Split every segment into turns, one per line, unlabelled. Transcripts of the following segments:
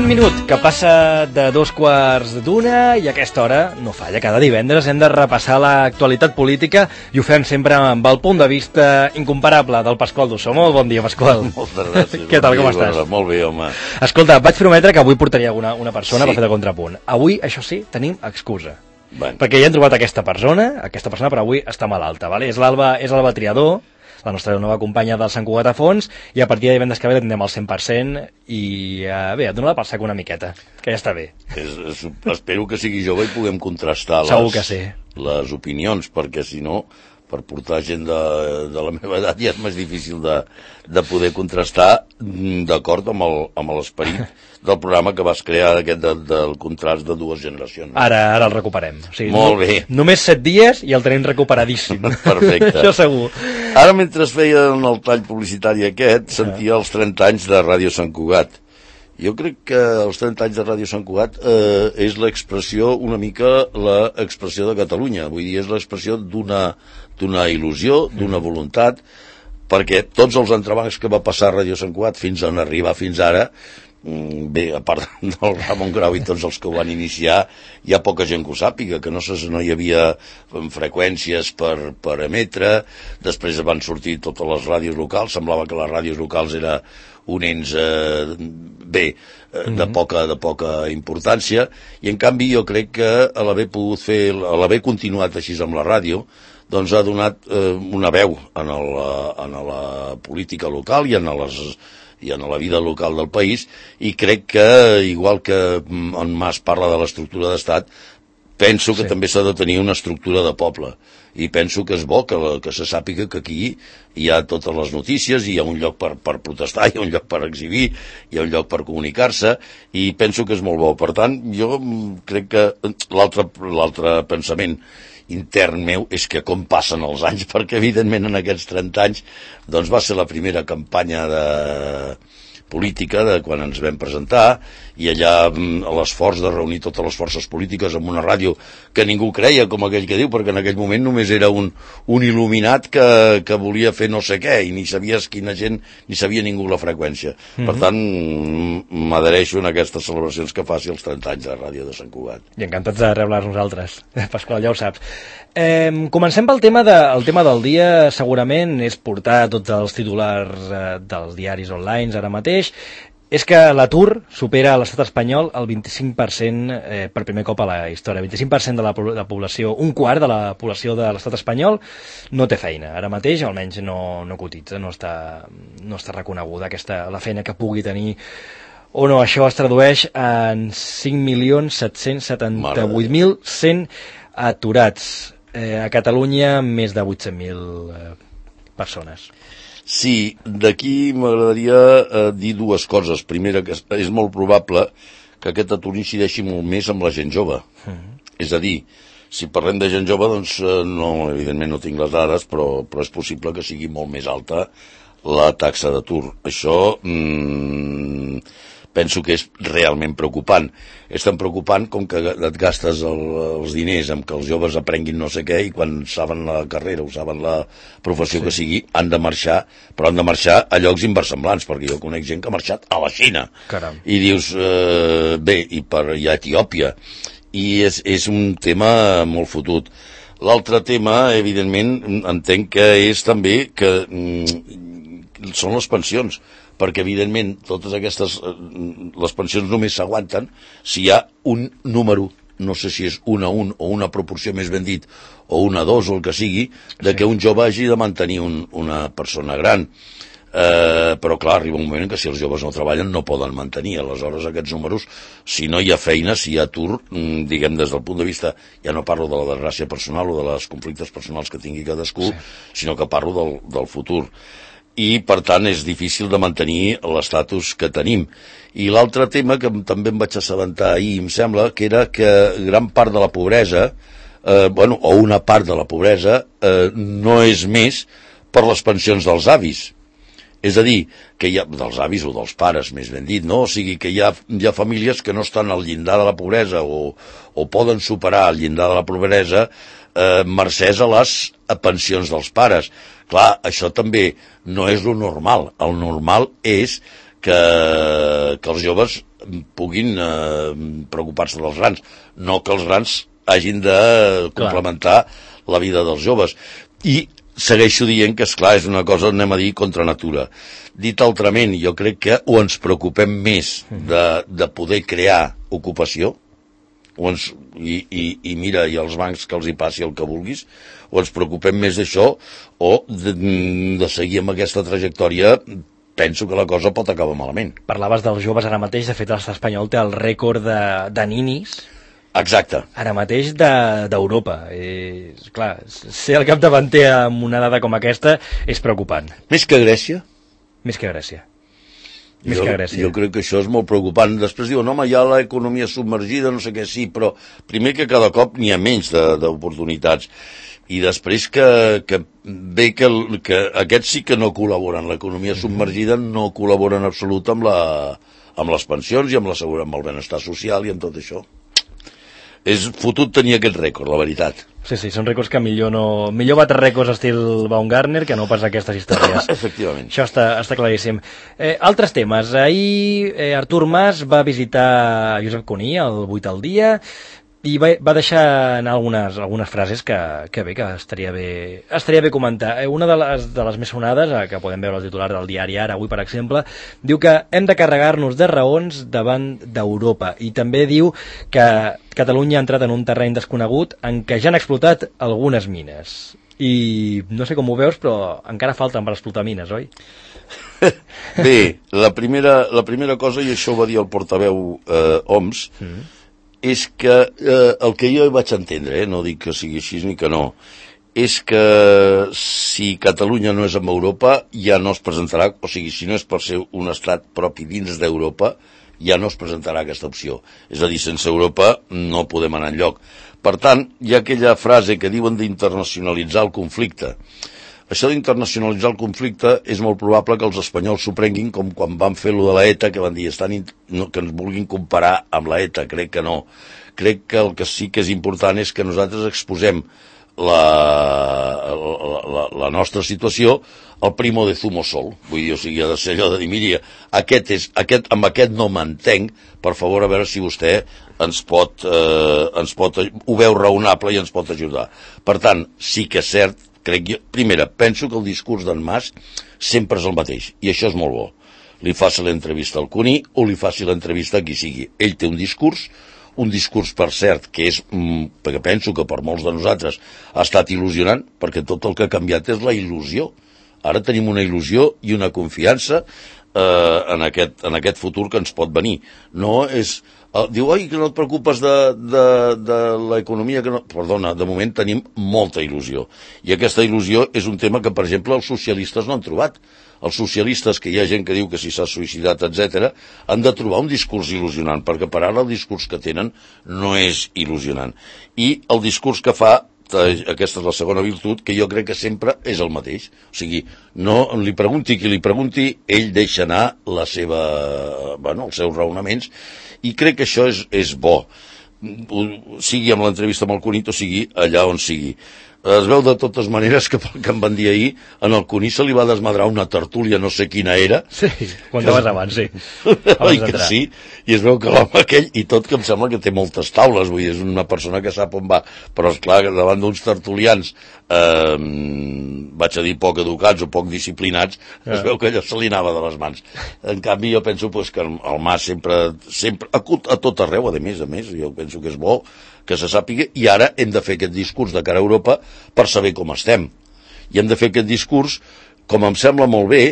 minut que passa de 2:15 i a aquesta hora, no falla, cada divendres hem de repassar l'actualitat política i ho fem sempre amb el punt de vista incomparable del Pasqual Dussó. Molt bon dia, Pasqual.
Moltes gràcies.
Què tal, com estàs?
Molt bé, home.
Escolta, vaig prometre que avui portaria una persona per fer de contrapunt. Avui, això sí, tenim excusa. Perquè ja hem trobat aquesta persona, però avui està malalta, vale? És l'Alba Triador, la nostra nova companya del Sant Cugat a Fons, i a partir de divendres que ve la tindrem al 100% i bé, et dono la pel sac una miqueta, que ja està bé.
Espero que sigui jove i puguem contrastar les opinions, perquè si no, per portar gent de la meva edat ja és més difícil de poder contrastar d'acord amb l'esperit del programa que vas crear del contrast de dues generacions.
Ara el recuperem. O sigui,
molt bé.
Només 7 dies i el tenim recuperadíssim.
Perfecte.
Això segur.
Ara, mentre es feien el tall publicitari aquest, sentia els 30 anys de Ràdio Sant Cugat. Jo crec que els 30 anys de Ràdio Sant Cugat és l'expressió, una mica l'expressió de Catalunya. Vull dir, és l'expressió d'una il·lusió, d'una voluntat, perquè tots els entrebancs que va passar Ràdio Sant Cugat fins on arribar fins ara, bé, a part del Ramon Grau i tots els que ho van iniciar, hi ha poca gent que ho sàpiga, que no hi havia freqüències per emetre, després van sortir totes les ràdios locals, semblava que les ràdios locals era un ens de poca importància, i en canvi jo crec que a l'haver continuat així amb la ràdio, doncs ha donat una veu en la política local i en la vida local del país, i crec que, igual que en Mas parla de l'estructura d'estat, penso que també s'ha de tenir una estructura de poble, i penso que és bo que se sàpiga que aquí hi ha totes les notícies, hi ha un lloc per protestar, hi ha un lloc per exhibir, hi ha un lloc per comunicar-se, i penso que és molt bo. Per tant, jo crec que l'altre pensament intern meu és que com passen els anys, perquè evidentment en aquests 30 anys doncs va ser la primera campanya política de quan ens vam presentar, i allà l'esforç de reunir totes les forces polítiques en una ràdio que ningú creia, com aquell que diu, perquè en aquell moment només era un il·luminat que volia fer no sé què, i ni sabies quina gent, ni sabia ningú la freqüència. Per tant, m'adhereixo en aquestes celebracions que faci els 30 anys de Ràdio de Sant Cugat.
I encantats de reblar nosaltres, Pasqual, ja ho saps. Comencem pel tema del dia. Segurament és portar tots els titulars dels diaris online ara mateix. És que l'atur supera a l'estat espanyol el 25% per primer cop a la història. 25% de la població, un quart de la població de l'estat espanyol no té feina. Ara mateix almenys no cotitza, no està reconeguda la feina que pugui tenir o no. Això es tradueix en 5.778.100 aturats. A Catalunya més de 800.000 persones.
Sí, d'aquí m'agradaria dir dues coses. Primera, que és molt probable que aquest atur incideixi molt més amb la gent jove. És a dir, si parlem de gent jove, doncs evidentment no tinc les dades, però és possible que sigui molt més alta la taxa d'atur. Això penso que és realment preocupant. És tan preocupant com que et gastes els diners amb que els joves aprenguin no sé què, i quan saben la carrera o saben la professió que sigui, han de marxar, però han de marxar a llocs inversemblants, perquè jo conec gent que ha marxat a la Xina.
Caram.
I dius, i a Etiòpia. I és un tema molt fotut. L'altre tema, evidentment, entenc que és també que són les pensions, perquè evidentment totes aquestes les pensions només s'aguanten si hi ha un número, no sé si és 1 a 1 o una proporció més ben dit, o 1 a 2 o el que sigui, de que un jove hagi de mantenir una persona gran. Però clar, arriba un moment en què si els joves no treballen no poden mantenir. Aleshores aquests números, si no hi ha feina, si hi ha atur, diguem des del punt de vista, ja no parlo de la desgràcia personal o de les conflictes personals que tingui cadascú, sinó que parlo del futur. I, per tant, és difícil de mantenir l'estatus que tenim. I l'altre tema que també em vaig assabentar ahir, em sembla, que era que gran part de la pobresa, o una part de la pobresa, no és més per les pensions dels avis. És a dir, que hi ha, dels avis o dels pares, més ben dit, no? O sigui, que hi ha famílies que no estan al llindar de la pobresa o poden superar el llindar de la pobresa mercès a les pensions dels pares. Clar, això també no és lo normal. El normal és que els joves puguin preocupar-se dels grans, no que els grans hagin de complementar la vida dels joves. I segueixo dient que, esclar, és una cosa, anem a dir, contra natura. Dit altrament, jo crec que o ens preocupem més de poder crear ocupació, i mira, i als bancs que els hi passi el que vulguis, o ens preocupem més d'això, o de seguir amb aquesta trajectòria. Penso que la cosa pot acabar malament.
Parlaves dels joves ara mateix, de fet l'estat espanyol té el rècord de ninis.
Exacte.
Ara mateix d'Europa. Clar, ser el capdavanter amb una dada com aquesta és preocupant.
Més que Grècia?
Més que Grècia.
Jo crec que això és molt preocupant. Després diuen, home, hi ha l'economia submergida, no sé què, sí, però primer que cada cop n'hi ha menys d'oportunitats. I després que aquests sí que no col·laboren. L'economia submergida no col·labora en absolut amb les pensions i amb el benestar social i amb tot això. És fotut tenir aquest rècord, la veritat.
Sí, són rècords que millor batre rècords estil Baumgartner que no pas aquestes històries.
Efectivament.
Això està claríssim. Altres temes. Ahir Artur Mas va visitar Josep Cuní al 8 al dia i va deixar anar algunes frases que estaria bé comentar. Una de les més sonades, que podem veure el titular del diari Ara avui, per exemple, diu que hem de carregar-nos de raons davant d'Europa, i també diu que Catalunya ha entrat en un terreny desconegut en què ja han explotat algunes mines. I no sé com ho veus, però encara falten per explotar mines, oi?
Bé, la primera cosa, i això ho va dir el portaveu Homs, és que el que jo vaig entendre, no dic que sigui així ni que no, és que si Catalunya no és amb Europa ja no es presentarà, o sigui, si no és per ser un estat propi dins d'Europa, ja no es presentarà aquesta opció. És a dir, sense Europa no podem anar enlloc. Per tant, hi ha aquella frase que diuen d'internacionalitzar el conflicte. Això d'internacionalitzar el conflicte és molt probable que els espanyols s'ho prenguin com quan van fer lo de la ETA, que van dir que ens vulguin comparar amb la ETA. Crec que no. Crec que el que sí que és important és que nosaltres exposem la nostra situació al primo de zumo sol. Vull dir, o sigui, ha de ser allò de dir, mira, amb aquest no m'entenc, per favor, a veure si vostè ens pot ho veu raonable i ens pot ajudar. Per tant, sí que és cert, crec jo, primera, penso que el discurs d'en Mas sempre és el mateix, i això és molt bo. Li faci l'entrevista al Cuní o li faci l'entrevista a qui sigui. Ell té un discurs per cert, que és, perquè penso que per molts de nosaltres ha estat il·lusionant, perquè tot el que ha canviat és la il·lusió. Ara tenim una il·lusió i una confiança en aquest futur que ens pot venir. No és... diu, oi, que no et preocupes de l'economia, que no... Perdona, de moment tenim molta il·lusió. I aquesta il·lusió és un tema que, per exemple, els socialistes no han trobat. Els socialistes, que hi ha gent que diu que si s'ha suïcidat, etc., han de trobar un discurs il·lusionant, perquè per ara el discurs que tenen no és il·lusionant. I el discurs que fa, aquesta és la segona virtut, que jo crec que sempre és el mateix. O sigui, no li pregunti qui li pregunti, ell deixa anar els seus raonaments, i crec que això és bo, sigui amb l'entrevista amb el Cuní o sigui allà on sigui. Es veu de totes maneres que pel que em van dir ahir, en el Cuní se li va desmadrar una tertúlia, no sé quina era.
Sí, quan anaves abans, sí.
Oi que sí? I es veu que l'home aquell, i tot que em sembla que té moltes taules, vull dir, és una persona que sap on va, però esclar, davant d'uns tertulians, vaig a dir poc educats o poc disciplinats, es veu que allò se li anava de les mans. En canvi, jo penso que el Mas sempre, a tot arreu, a més, jo penso que és bo que se sàpiga, i ara hem de fer aquest discurs de cara a Europa per saber com estem. I hem de fer aquest discurs, com em sembla molt bé,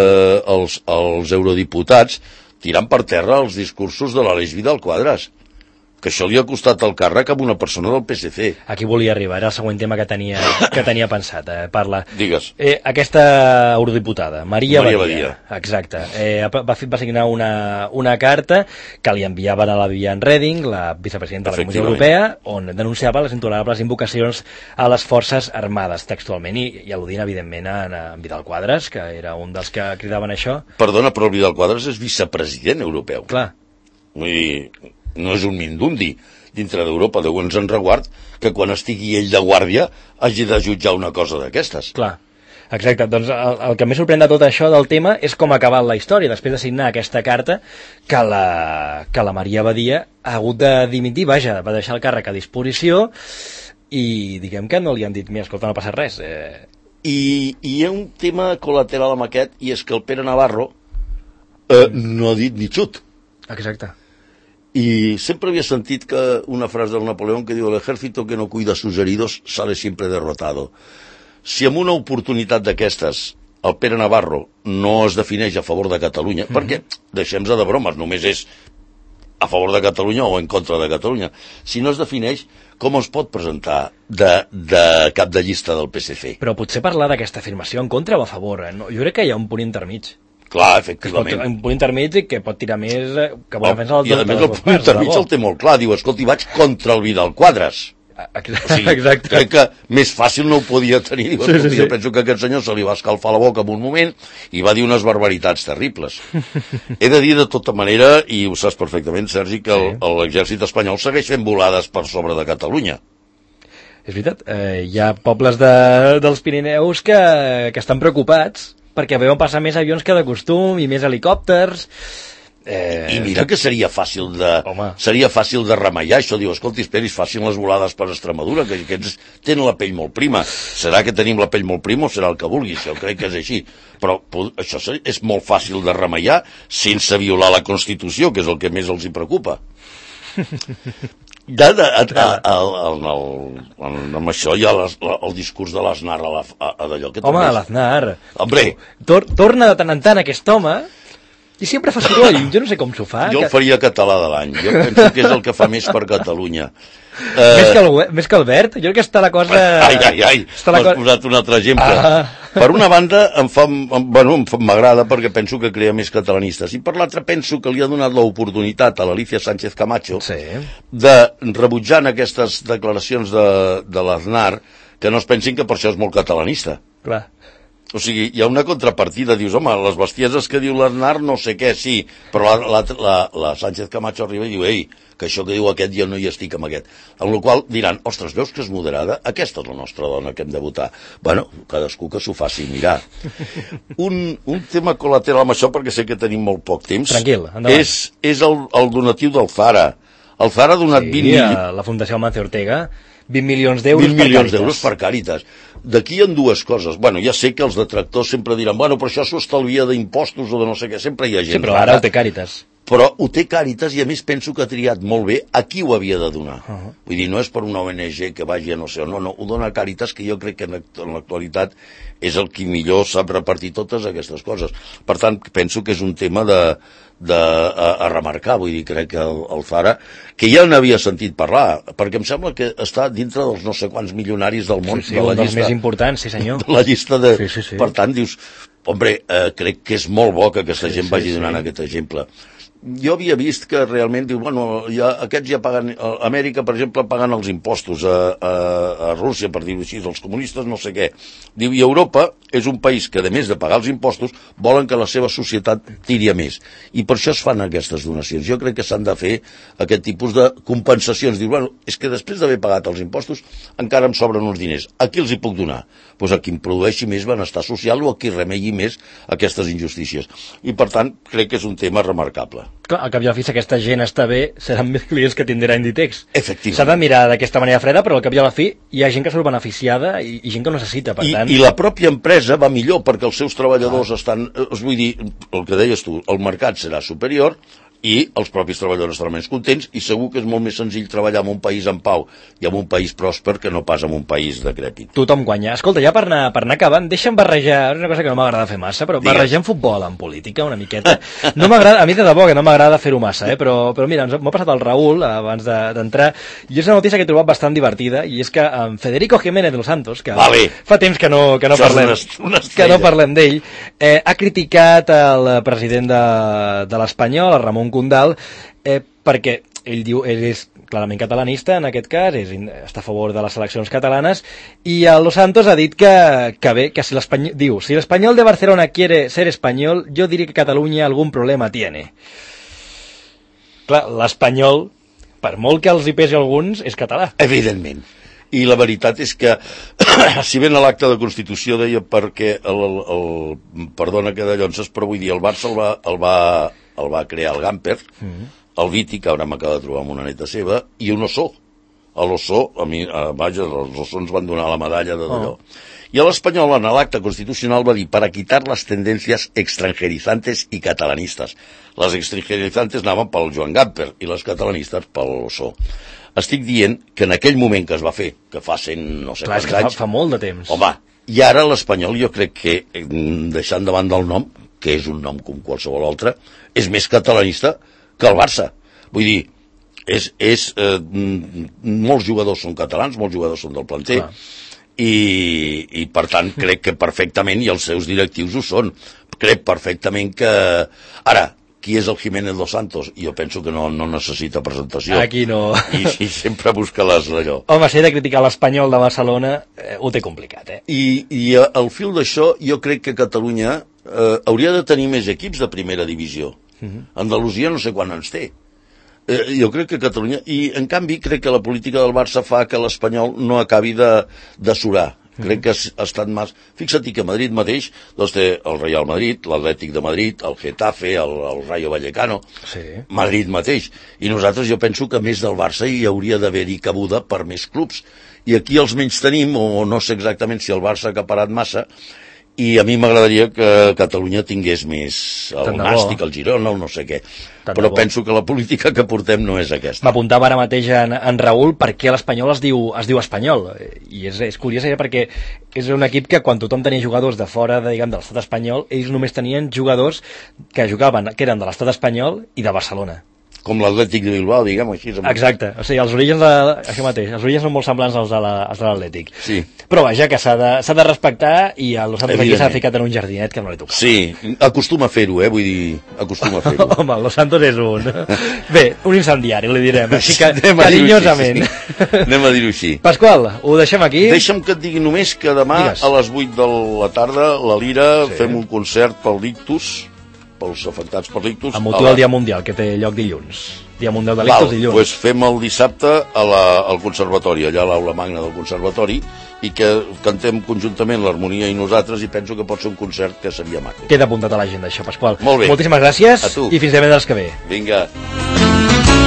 els eurodiputats tirant per terra els discursos de l'Aleix Vidal Quadras, que això li ha costat el càrrec a una persona del PSC.
Aquí volia arribar, era el següent tema que tenia pensat. Parla.
Digues.
Aquesta eurodiputada, Maria Badia. Exacte. Va signar una carta que li enviaven a la Viviane Reding, la vicepresidenta de la Comissió Europea, on denunciava les intolerables invocacions a les forces armades, textualment, i al·ludint, evidentment, a Vidal Quadras, que era un dels que cridaven això.
Perdona, però el Vidal Quadras és vicepresident europeu.
Clar.
Vull dir, no és un mindundi dintre d'Europa, Déu ens en reguard, que quan estigui ell de guàrdia hagi de jutjar una cosa d'aquestes.
Clar. Exacte, doncs el que més sorprèn de tot això del tema és com ha acabat la història, després de signar aquesta carta que la Maria Badia ha hagut de dimitir, vaja, va deixar el càrrec a disposició i diguem que no li han dit, mira, escolta, no passa res.
I hi ha un tema col·lateral amb aquest, i és que el Pere Navarro no ha dit ni xut.
Exacte.
Y siempre había sentido que una frase del Napoleón que diu: el ejército que no cuida sus heridos sale siempre derrotado. Si amb una oportunitat d'aquestes el Pere Navarro no es defineix a favor de Catalunya, perquè, deixem-se de bromes, només és a favor de Catalunya o en contra de Catalunya, si no es defineix, com es pot presentar de cap de llista del PSC?
Però potser parlar d'aquesta afirmació en contra o a favor, no, jo crec que hi ha un punt intermig.
Clar, efectivament.
Un punt intermig que pot tirar més, que vol defensar
I a més el punt intermig el té molt clar, diu, escolti, vaig contra el Vidal Quadras. O sigui,
exacte.
Crec que més fàcil no ho podia tenir. Diu, sí. Jo penso que a aquest senyor se li va escalfar la boca en un moment i va dir unes barbaritats terribles. He de dir de tota manera, i ho saps perfectament, Sergi, que l'exèrcit espanyol segueix fent volades per sobre de Catalunya.
És veritat, hi ha pobles dels Pirineus que estan preocupats perquè veuen passar més avions que de costum i més helicòpters.
I mira que seria fàcil de remeillar això, diu, escolti, esperis, facin les volades per Extremadura, que aquests tenen la pell molt prima. Serà que tenim la pell molt prima o serà el que vulguis? Jo crec que és així. Però això és molt fàcil de remeillar sense violar la Constitució, que és el que més els hi preocupa. Amb això hi ha el discurs de l'Aznar d'allò que...
Home, l'Aznar.
Hombre.
Torna de tant en tant aquest home i sempre fa soroll, jo no sé com s'ho fa.
Jo el faria català de l'any, jo penso que és el que fa més per Catalunya.
Més que Albert, jo crec que està la cosa...
Ai, m'has posat un altre exemple. Per una banda, m'agrada perquè penso que crea més catalanistes, i per l'altra penso que li ha donat l'oportunitat a l'Alicia Sánchez Camacho de rebutjar aquestes declaracions de l'Aznar, que no es pensin que per això és molt catalanista.
Clar.
O sigui, hi ha una contrapartida, dius, home, les bestieses que diu l'Aznar no sé què, sí, però la Sánchez Camacho arriba i diu, ei, que això que diu aquest jo no hi estic amb aquest. Amb la qual diran, ostres, veus que és moderada? Aquesta és la nostra dona que hem de votar. Bueno, cadascú que s'ho faci mirar. Un tema col·lateral amb això, perquè sé que tenim molt poc temps.
Tranquil, endavant.
És el donatiu del Zara. El Zara ha donat 20 milions...
Sí, la Fundació Amancio Ortega, 20 milions d'euros per Càritas.
20 milions d'euros per Càritas. D'aquí hi ha dues coses. Bueno, ja sé que els detractors sempre diran, bueno, però això s'ho estalvia d'impostos o de no sé què. Sempre hi ha gent.
Sí, però ara ho té Càritas.
Però ho té Càritas i a més penso que ha triat molt bé a qui ho havia de donar. Vull dir, no és per una ONG que vagi a no sé on, no, ho dona Càritas, que jo crec que en l'actualitat és el qui millor sap repartir totes aquestes coses. Per tant, penso que és un tema a remarcar, vull dir, crec que el Zara, que ja n'havia sentit parlar, perquè em sembla que està dintre dels no sé quants milionaris del món,
de la llista, dels més importants, sí senyor.
De la llista de... Sí. Per tant, dius, hombre, crec que és molt bo que aquesta gent vagi donant aquest exemple. Jo havia vist que realment, diu, bueno, aquests ja paguen, a Amèrica, per exemple, paguen els impostos, a Rússia, per dir-ho així, els comunistes no sé què. Diu, i Europa és un país que, a més de pagar els impostos, volen que la seva societat tiri a més. I per això es fan aquestes donacions. Jo crec que s'han de fer aquest tipus de compensacions. Diu, bueno, és que després d'haver pagat els impostos encara em sobren uns diners. A qui els hi puc donar? Doncs a qui em produeixi més benestar social o a qui remegui més aquestes injustícies. I, per tant, crec que és un tema remarcable.
Clar, al cap i a la fi, si aquesta gent està bé, seran més clients que tindrà Inditex.
Efectivament.
S'ha de mirar d'aquesta manera freda, però al cap i a la fi hi ha gent que surt beneficiada i gent que ho necessita, per tant...
I la pròpia empresa va millor perquè els seus treballadors estan... Vull dir, el que deies tu, el mercat serà superior i els propis treballadors estaran més contents i segur que és molt més senzill treballar en un país en pau i en un país pròsper que no pas en un país decrèpit.
Tothom guanya. Escolta, ja per anar acabant, deixa'm barrejar, és una cosa que no m'agrada fer massa, però barregem futbol amb política una miqueta. No m'agrada, a mi de debò que no m'agrada fer-ho massa, però mira, m'ha passat el Raül abans d'entrar, i és una notícia que he trobat bastant divertida, i és que en Federico Jiménez de los Santos, que fa temps que no parlem d'ell, ha criticat el president de l'Espanyol, el Ramon Condal, perquè ell diu, ell és clarament catalanista en aquest cas, està a favor de les seleccions catalanes, i el Los Santos ha dit que bé, que si l'Espanyol de Barcelona quiere ser espanyol, yo diré que Catalunya algún problema tiene. Clar, l'Espanyol, per molt que els hi pesi alguns, és català.
Evidentment. I la veritat és que si ben a l'acte de Constitució deia perquè perdona que de llonses, però vull dir, el Barça el va crear el Gamper, el Viti, que ara m'acaba de trobar amb una neta seva, i un Ossó. A l'Ossó, vaja, els Ossons van donar la medalla de d'allò. Y el español en el acta constitucional va dir para quitar las tendencias extranjerizantes y catalanistas. Les extranjerizantes anaven pel Joan Gamper i les catalanistes pel Ossó. Estic dient que en aquell moment que es va fer, que fa 100 no sé quants anys...
fa molt de temps.
Home, i ara l'espanyol jo crec que, deixant davant del nom, que és un nom com qualsevol altre, és més catalanista que el Barça. Vull dir, molts jugadors són catalans, molts jugadors són del planter, i per tant crec que perfectament, i els seus directius ho són, crec perfectament que... Ara, qui és el Jiménez dos Santos? Jo penso que no necessita presentació.
Aquí no.
I sempre busca allò.
Home, si he de criticar l'Espanyol de Barcelona, ho té complicat,
I al fil d'això, jo crec que Catalunya hauria de tenir més equips de primera divisió. Andalusia no sé quan ens té. Jo crec que Catalunya... I, en canvi, crec que la política del Barça fa que l'Espanyol no acabi de surar. Crec que ha estat més... Fixa't que Madrid mateix doncs té el Real Madrid, l'Atlètic de Madrid, el Getafe, el Rayo Vallecano, Madrid mateix. I nosaltres jo penso que més del Barça hi hauria d'haver-hi cabuda per més clubs. I aquí els menys tenim, o no sé exactament si el Barça ha acaparat massa, i a mi m'agradaria que Catalunya tingués més el Nàstic, el Girona, no sé què. Però penso que la política que portem no és aquesta.
M'apuntava ara mateix en Raül per què l'Espanyol es diu Espanyol. I és curiós perquè és un equip que quan tothom tenia jugadors de fora, diguem, de l'estat espanyol, ells només tenien jugadors que jugaven, que eren de l'estat espanyol i de Barcelona.
Com l'Atlètic de Bilbao, diguem així.
Exacte, o sigui, els orígens això mateix, els orígens són molt semblants als de l'Atlètic.
Sí.
Però vaja, que s'ha de respectar, i el Los Santos aquí s'ha ficat en un jardinet que no li toca.
Sí, acostuma a fer-ho, vull dir, acostuma a fer-ho.
Home, Los Santos és un... Bé, un incendiari, li direm, així que carinyosament.
Anem a dir-ho així.
Pasqual, ho deixem aquí?
Deixa'm que et digui només que demà a les 8 de la tarda, a la Lira, fem un concert pel l'Ictus, pels afectats per l'Ictus.
Amb motiu del Dia Mundial, que té lloc dilluns. Dia Mundial de l'Ictus dilluns.
Doncs fem el dissabte al Conservatori, allà a l'aula magna del Conservatori, i que cantem conjuntament l'harmonia i nosaltres, i penso que pot ser un concert que seria maco.
Queda apuntat a l'agenda, això, Pasqual.
Molt bé.
Moltíssimes gràcies.
A tu.
I fins divendres que ve.
Vinga.